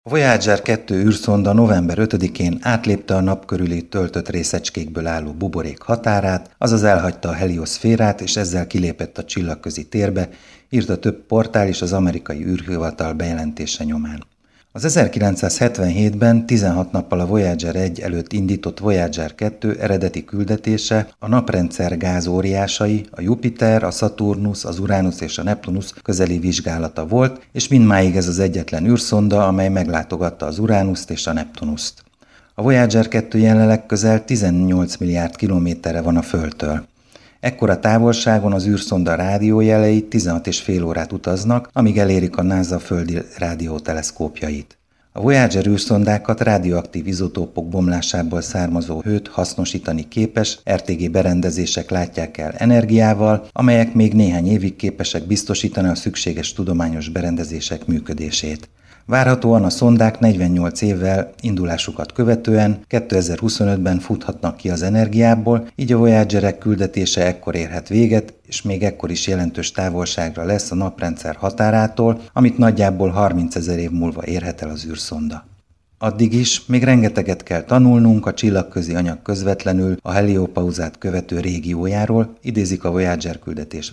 A Voyager 2 űrszonda november 5-én átlépte a nap körüli töltött részecskékből álló buborék határát, azaz elhagyta a helioszférát, és ezzel kilépett a csillagközi térbe, írta több portál is az amerikai űrhivatal bejelentése nyomán. Az 1977-ben 16 nappal a Voyager 1 előtt indított Voyager 2 eredeti küldetése a naprendszer gázóriásai, a Jupiter, a Szaturnusz, az Uránusz és a Neptunusz közeli vizsgálata volt, és mindmáig ez az egyetlen űrszonda, amely meglátogatta az Uránuszt és a Neptunuszt. A Voyager 2 jelenleg közel 18 milliárd kilométerre van a Földtől. Ekkora távolságon az űrszonda rádiójelei 16,5 órát utaznak, amíg elérik a NASA földi rádióteleszkópjait. A Voyager űrszondákat radioaktív izotópok bomlásából származó hőt hasznosítani képes RTG berendezések látják el energiával, amelyek még néhány évig képesek biztosítani a szükséges tudományos berendezések működését. Várhatóan a szondák 48 évvel indulásukat követően 2025-ben futhatnak ki az energiából, így a Voyagerek küldetése ekkor érhet véget, és még ekkor is jelentős távolságra lesz a naprendszer határától, amit nagyjából 30 000 év múlva érhet el az űrszonda. Addig is még rengeteget kell tanulnunk a csillagközi anyag közvetlenül a heliopauzát követő régiójáról, idézik a Voyager küldetés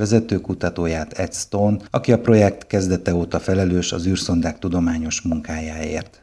vezetőkutatóját, Ed Stone, aki a projekt kezdete óta felelős az űrszondák tudományos munkájáért.